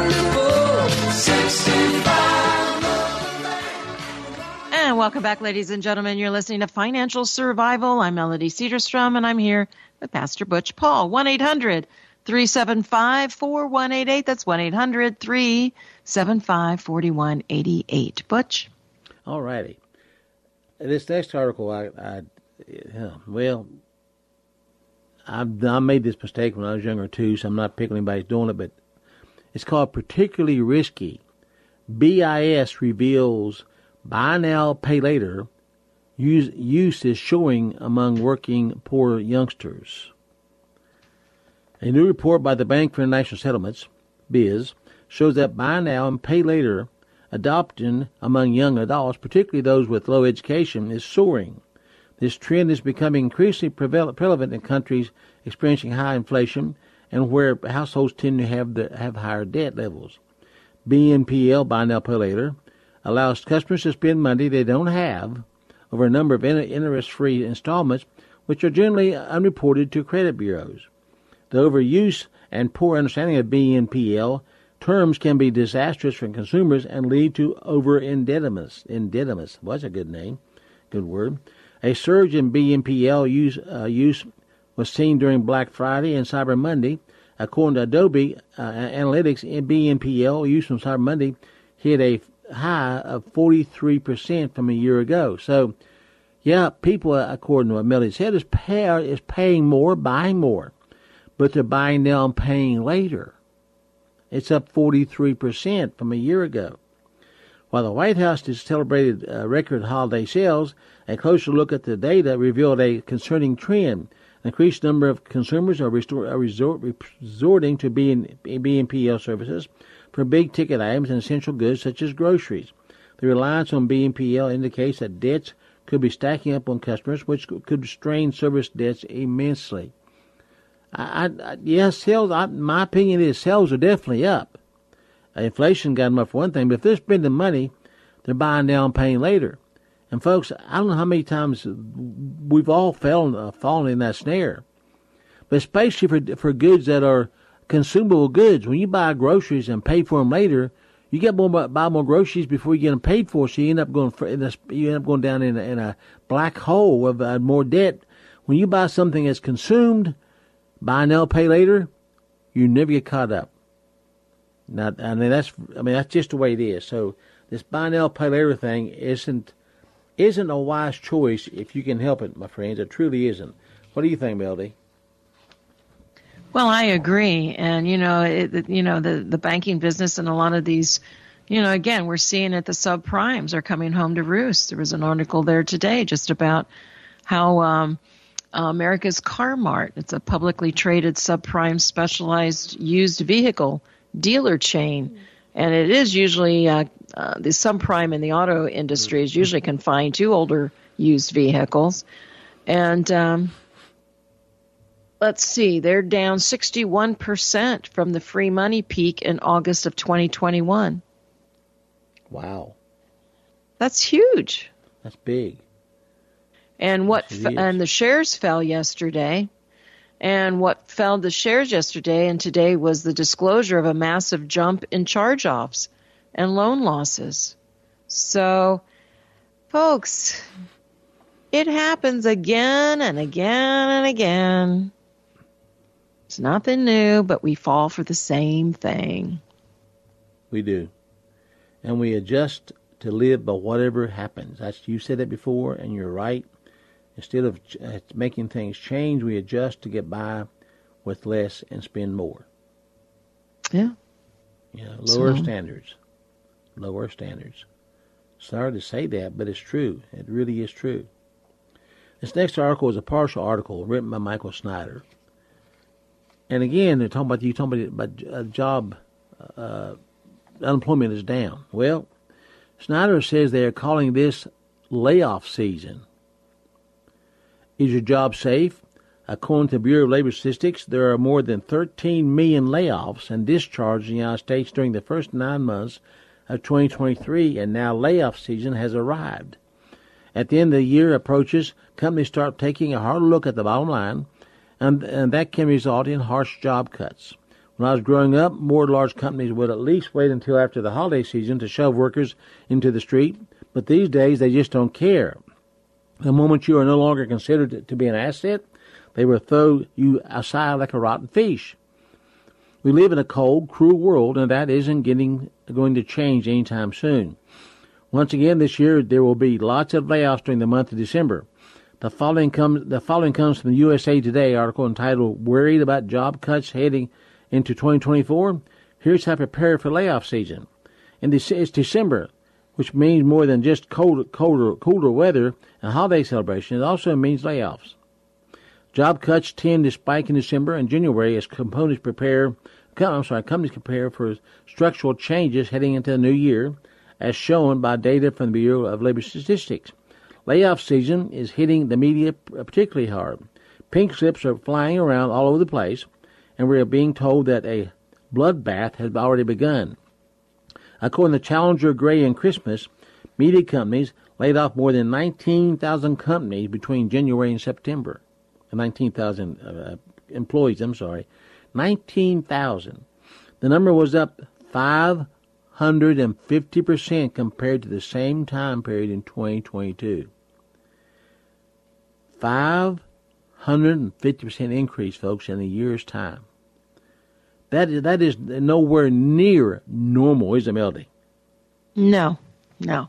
wonderful sixty-five. And welcome back, ladies and gentlemen. You're listening to Financial Survival. I'm Melody Cedarstrom, and I'm here with Pastor Butch Paul. one eight hundred three seven five four one eight eight. That's one eight hundred three seven five four one eight eight. Butch? All righty. This next article, I, I yeah, well, I, I made this mistake when I was younger too, so I'm not picking anybody's doing it, but it's called Particularly Risky. B I S reveals buy now, pay later use, use is showing among working poor youngsters. A new report by the Bank for International Settlements, B I Z, shows that buy now and pay later adoption among young adults, particularly those with low education, is soaring. This trend is becoming increasingly prevalent in countries experiencing high inflation and where households tend to have the, have higher debt levels. B N P L, buy now, pay later, allows customers to spend money they don't have over a number of interest-free installments, which are generally unreported to credit bureaus. The overuse and poor understanding of B N P L terms can be disastrous for consumers and lead to over-indebtedness. Indebtedness, well, that's a good name, good word. A surge in B N P L use, uh, use was seen during Black Friday and Cyber Monday. According to Adobe uh, Analytics, B N P L used from Cyber Monday hit a high of forty-three percent from a year ago. So, yeah, people, according to what Melody said, is, pay, is paying more, buying more. But they're buying now and paying later. It's up forty-three percent from a year ago. While the White House has celebrated uh, record holiday sales, a closer look at the data revealed a concerning trend. An increased number of consumers are, restore, are resort, resorting to B N P L services for big-ticket items and essential goods such as groceries. The reliance on B N P L indicates that debts could be stacking up on customers, which could strain service debts immensely. I, I, yes, sales, I, my opinion is sales are definitely up. Inflation got them up for one thing, but if they're spending money, they're buying now and paying later. And folks, I don't know how many times we've all fallen, uh, fallen in that snare, but especially for for goods that are consumable goods. When you buy groceries and pay for them later, you get more buy more groceries before you get them paid for, so you end up going for, you end up going down in a, in a black hole of uh, more debt. When you buy something that's consumed, buy now, pay later, you never get caught up. Now, I mean that's I mean that's just the way it is. So this buy now, pay later thing isn't. Isn't a wise choice if you can help it, my friends. It truly isn't. What do you think, Melody? Well, I agree. And, you know, it, you know, the, the banking business and a lot of these, you know, again, we're seeing that the subprimes are coming home to roost. There was an article there today just about how um, uh, America's Car Mart, it's a publicly traded subprime specialized used vehicle dealer chain. And it is usually, uh, uh, the subprime in the auto industry is usually confined to older used vehicles. And um, let's see, they're down sixty-one percent from the free money peak in August of twenty twenty-one. Wow. That's huge. That's big. And what Yes, f- and the shares fell yesterday. And what fell the shares yesterday and today was the disclosure of a massive jump in charge-offs and loan losses. So, folks, it happens again and again and again. It's nothing new, but we fall for the same thing. We do. And we adjust to live by whatever happens. That's, you said it before, and you're right. Instead of uh, making things change, we adjust to get by with less and spend more. Yeah. You know, lower So- standards. Lower standards. Sorry to say that, but it's true. It really is true. This next article is a partial article written by Michael Snyder. And again, they're talking about you talking about, about uh, job uh, unemployment is down. Well, Snyder says they are calling this layoff season. Is your job safe? According to the Bureau of Labor Statistics, there are more than thirteen million layoffs and discharges in the United States during the first nine months of twenty twenty-three, and now layoff season has arrived. At the end of the year approaches, companies start taking a harder look at the bottom line, and, and that can result in harsh job cuts. When I was growing up, more large companies would at least wait until after the holiday season to shove workers into the street, but these days they just don't care. The moment you are no longer considered to be an asset, they will throw you aside like a rotten fish. We live in a cold, cruel world, and that isn't getting going to change anytime soon. Once again, this year there will be lots of layoffs during the month of December. The following comes the following comes from the U S A Today article entitled "Worried About Job Cuts Heading into twenty twenty-four." Here's how to prepare for layoff season. And it's December, which means more than just colder, colder, cooler weather and holiday celebration. It also means layoffs. Job cuts tend to spike in December and January as components prepare. I'm sorry, companies prepare for structural changes heading into the new year, as shown by data from the Bureau of Labor Statistics. Layoff season is hitting the media particularly hard. Pink slips are flying around all over the place, and we are being told that a bloodbath has already begun. According to Challenger, Gray, and Christmas, media companies laid off more than nineteen thousand companies between January and September. nineteen thousand uh, employees, I'm sorry. nineteen thousand. The number was up five hundred fifty percent compared to the same time period in twenty twenty-two. five hundred fifty percent increase, folks, in a year's time. That is, that is nowhere near normal, is it, Melody? No, no.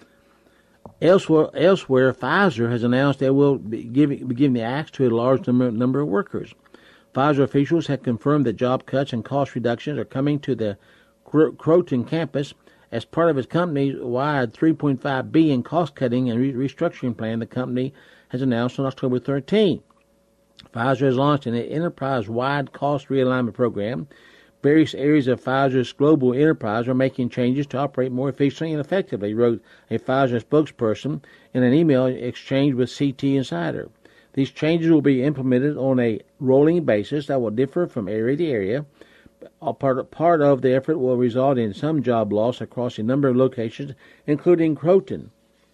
Elsewhere, elsewhere, Pfizer has announced they will be giving, be giving the axe to a large number, number of workers. Pfizer officials have confirmed that job cuts and cost reductions are coming to the Croton campus as part of its company-wide three point five billion dollars cost-cutting and re- restructuring plan the company has announced on October thirteenth. Pfizer has launched an enterprise-wide cost realignment program. Various areas of Pfizer's global enterprise are making changes to operate more efficiently and effectively, wrote a Pfizer spokesperson in an email exchange with C T Insider. These changes will be implemented on a rolling basis that will differ from area to area. A part, part of the effort will result in some job loss across a number of locations, including Croton.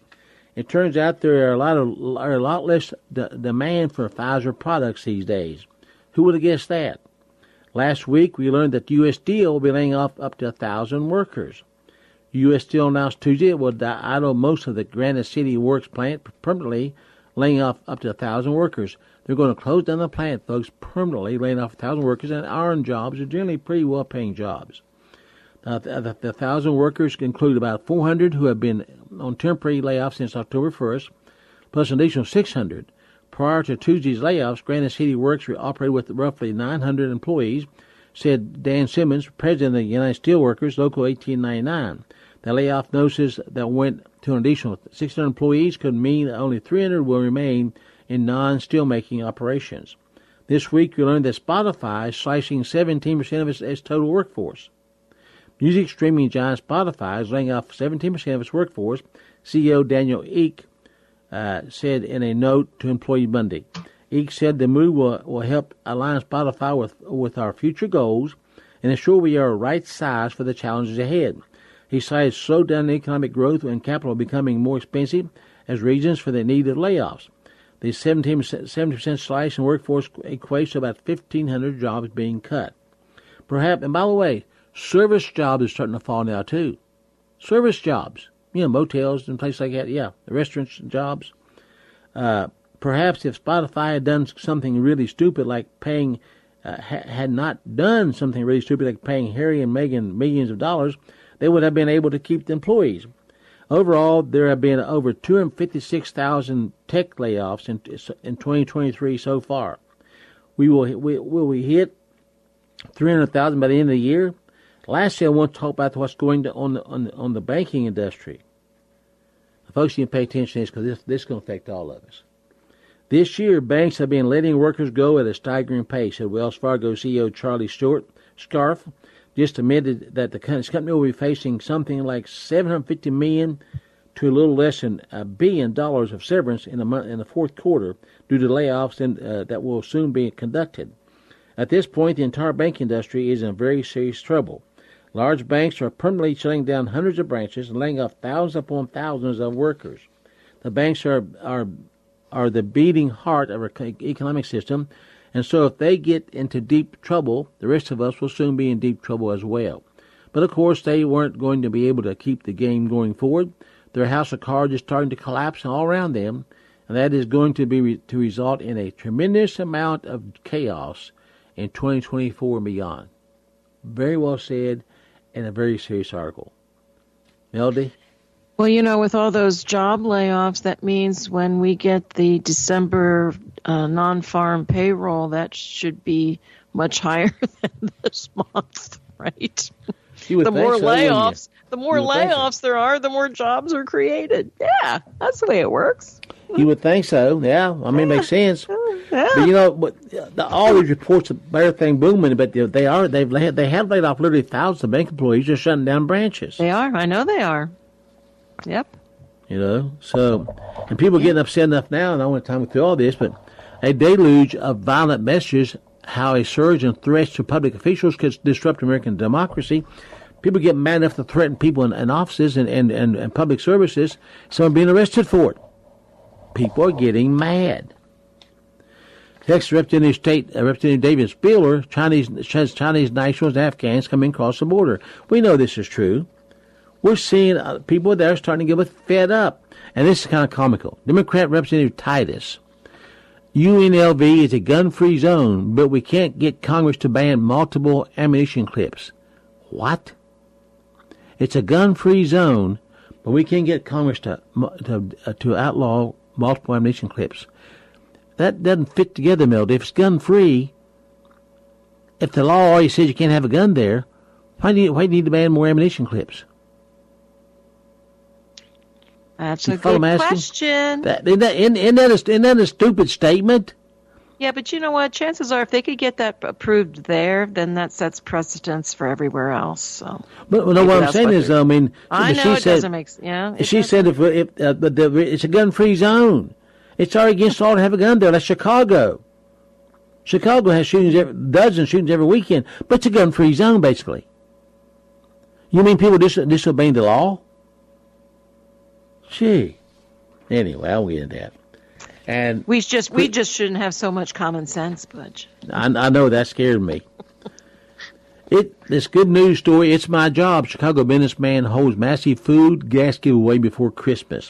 It turns out there are a lot of are a lot less d- demand for Pfizer products these days. Who would have guessed that? Last week, we learned that U S Steel will be laying off up to one thousand workers. U S Steel announced Tuesday it will idle most of the Granite City Works plant permanently, laying off up to one thousand workers. They're going to close down the plant, folks, permanently, laying off one thousand workers, and iron jobs are generally pretty well-paying jobs. Uh, the, the, the one thousand workers include about four hundred who have been on temporary layoffs since October first, plus an additional six hundred. Prior to Tuesday's layoffs, Granite City Works operated with roughly nine hundred employees, said Dan Simmons, president of the United Steelworkers, Local eighteen ninety-nine. The layoff notices that went to an additional six hundred employees could mean that only three hundred will remain in non-steelmaking operations. This week, we learned that Spotify is slicing seventeen percent of its, its total workforce. Music streaming giant Spotify is laying off seventeen percent of its workforce, C E O Daniel Ek uh, said in a note to Employee Monday. Ek said the move will, will help align Spotify with, with our future goals and ensure we are right size for the challenges ahead. He cited slowed down economic growth and capital becoming more expensive as reasons for the need of layoffs. The seventeen percent, seventy percent slice in workforce equates to about fifteen hundred jobs being cut. Perhaps, and by the way, service jobs are starting to fall now too. Service jobs, you know, motels and places like that. Yeah, the restaurants jobs. Uh, perhaps if Spotify had done something really stupid like paying, uh, ha- had not done something really stupid like paying Harry and Meghan millions of dollars, they would have been able to keep the employees. Overall, there have been over two hundred fifty-six thousand tech layoffs in in twenty twenty-three so far. We will we, will we hit three hundred thousand by the end of the year? Lastly, I want to talk about what's going to, on the on the, on the banking industry. Folks, you can pay attention to this because this this is going to affect all of us. This year, banks have been letting workers go at a staggering pace. Said Wells Fargo C E O Charlie Stewart Scarf just admitted that the company will be facing something like seven hundred fifty million dollars to a little less than a billion dollars of severance in the month, in the fourth quarter due to layoffs in, uh, that will soon be conducted. At this point, the entire banking industry is in very serious trouble. Large banks are permanently shutting down hundreds of branches and laying off thousands upon thousands of workers. The banks are are are the beating heart of our economic system. And so if they get into deep trouble, the rest of us will soon be in deep trouble as well. But, of course, they weren't going to be able to keep the game going forward. Their house of cards is starting to collapse all around them, and that is going to be re- to result in a tremendous amount of chaos in twenty twenty-four and beyond. Very well said, and a very serious article. Melody? Well, you know, with all those job layoffs, that means when we get the December uh, non-farm payroll, that should be much higher than this month, right? The more so, layoffs, the more layoffs there are, the more jobs are created. Yeah, that's the way it works. You would think so. Yeah, I mean, it makes sense. Yeah. But you know, but the, all these reports of everything booming, but they are they've laid, they have laid off literally thousands of bank employees just shutting down branches. They are. I know they are. Yep. You know, so, and people are getting upset enough now, and I don't want to time through all this, but a deluge of violent messages, how a surge in threats to public officials could disrupt American democracy. People get mad enough to threaten people in, in offices and, and, and, and public services, some are being arrested for it. People are getting mad. Texas Representative State uh, Representative David Spiller, Chinese says Chinese nationals and Afghans coming across the border. We know this is true. We're seeing uh, people that are starting to get fed up. And this is kind of comical. Democrat Representative Titus U N L V is a gun-free zone, but we can't get Congress to ban multiple ammunition clips. What? It's a gun-free zone, but we can't get Congress to to, uh, to outlaw multiple ammunition clips. That doesn't fit together, Melody. If it's gun-free, if the law already says you can't have a gun there, why do you, why do you need to ban more ammunition clips? That's You a follow good me asking? question. That, isn't, that, isn't, isn't, that a, isn't that a stupid statement? Yeah, but you know what? Chances are, if they could get that approved there, then that sets precedence for everywhere else. So, But no, maybe what I'm that's saying what is, they're- I mean, I if know she it said, doesn't make sense. Yeah, it she doesn't. said if, if uh, but the, it's a gun-free zone. It's already against the law to have a gun there. That's Chicago. Chicago has shootings, every, dozens of shootings every weekend, but it's a gun-free zone, basically. You mean people dis- disobeying the law? Gee. Anyway, I won't get into that. And We just we just shouldn't have so much common sense, Butch. I, I know that scared me. It this good news story. It's my job. Chicago businessman holds massive food gas giveaway before Christmas.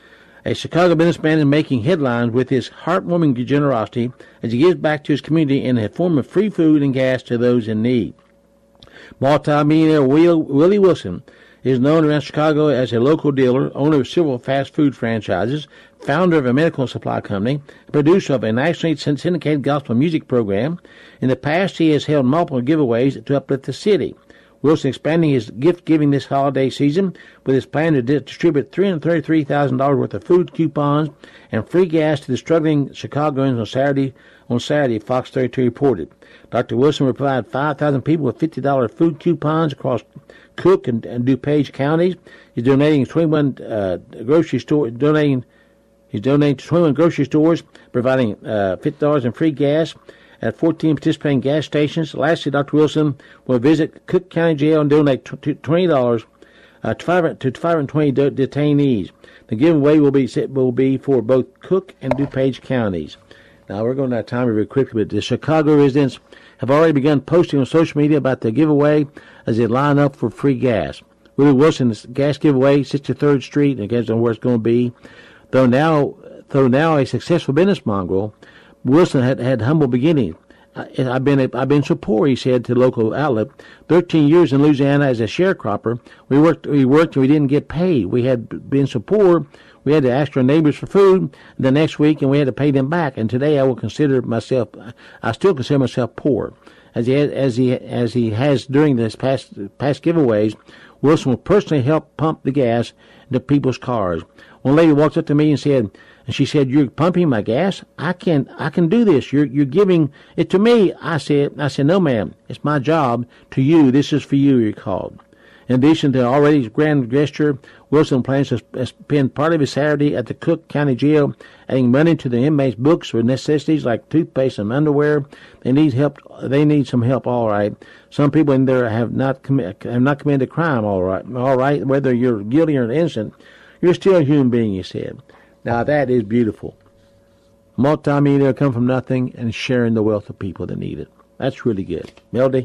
A Chicago businessman is making headlines with his heartwarming generosity as he gives back to his community in the form of free food and gas to those in need. Multi-millionaire Will, Willie Wilson is known around Chicago as a local dealer, owner of several fast food franchises, founder of a medical supply company, producer of a nationally syndicated gospel music program. In the past, he has held multiple giveaways to uplift the city. Wilson expanding his gift-giving this holiday season with his plan to di- distribute three hundred thirty-three thousand dollars worth of food coupons and free gas to the struggling Chicagoans on Saturday, on Saturday, Fox thirty-two reported. Doctor Wilson will provide five thousand people with fifty dollars food coupons across Cook and, and DuPage counties. He's donating twenty-one uh, grocery store donating. He's donating to twenty-one grocery stores, providing uh, fifty dollars in free gas at fourteen participating gas stations. Lastly, Doctor Wilson will visit Cook County Jail and donate twenty dollars uh, to five hundred twenty de- detainees. The giveaway will be will be for both Cook and DuPage counties. Now, we're going to have time very quickly, but the Chicago residents have already begun posting on social media about the giveaway as they line up for free gas. Willie Wilson's gas giveaway, sixty-third Street, and I guess on where it's going to be. Though now, though now a successful business mongrel, Wilson had had humble beginnings. I, I've been a, I've been so poor, he said to the local outlet. Thirteen years in Louisiana as a sharecropper. We worked, we worked, and we didn't get paid. We had been so poor, we had to ask our neighbors for food the next week, and we had to pay them back. And today, I will consider myself, I still consider myself poor, as he has, as he as he has during this past past giveaways. Wilson will personally help pump the gas into people's cars. One lady walked up to me and said, and she said, "You're pumping my gas? I can, I can do this. You're, you're giving it to me." I said, I said, "No, ma'am. It's my job to you. This is for you," he called. In addition to already grand gesture, Wilson plans to spend part of his Saturday at the Cook County Jail, adding money to the inmates' books for necessities like toothpaste and underwear. They need help. They need some help. All right. Some people in there have not commi- have not committed a crime. All right. All right. Whether you're guilty or innocent, you're still a human being, he said. Now, that is beautiful. Multi-millionaire come from nothing and sharing the wealth of people that need it. That's really good. Melody?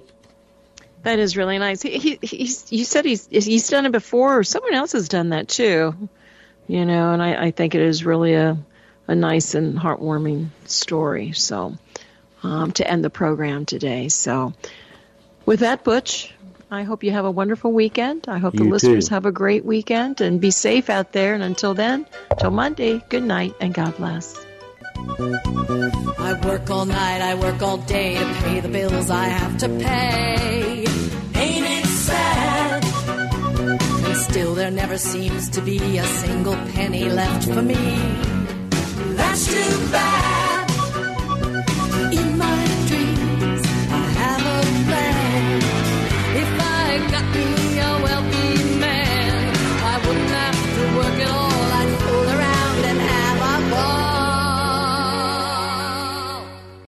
That is really nice. He, he he's you said he's he's done it before, or someone else has done that too. You know, and I, I think it is really a a nice and heartwarming story. So um, to end the program today. So with that, Butch, I hope you have a wonderful weekend. I hope You the too. listeners have a great weekend and be safe out there. And until then, till Monday, good night and God bless. I work all night, I work all day to pay the bills I have to pay. Ain't it sad? And still there never seems to be a single penny left for me. That's too bad.